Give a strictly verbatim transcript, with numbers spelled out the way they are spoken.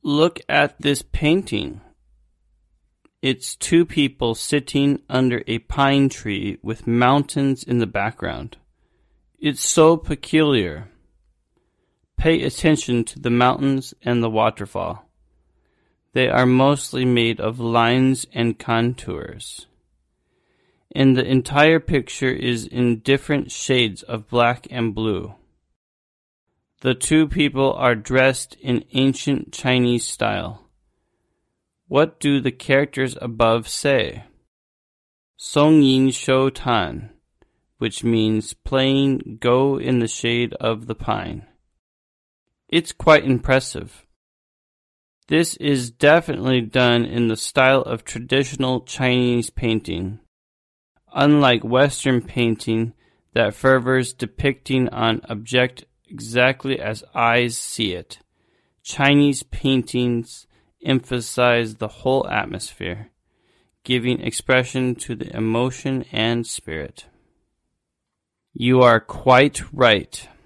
Look at this painting. It's two people sitting under a pine tree with mountains in the background. It's so peculiar. Pay attention to the mountains and the waterfall. They are mostly made of lines and contours. And the entire picture is in different shades of black and blue. The two people are dressed in ancient Chinese style. What do the characters above say? Song Yin Shou Tan, which means playing Go in the Shade of the Pine. It's quite impressive. This is definitely done in the style of traditional Chinese painting, unlike Western painting that favors depicting an object exactly as eyes see it. Chinese paintings emphasize the whole atmosphere, giving expression to the emotion and spirit. You are quite right.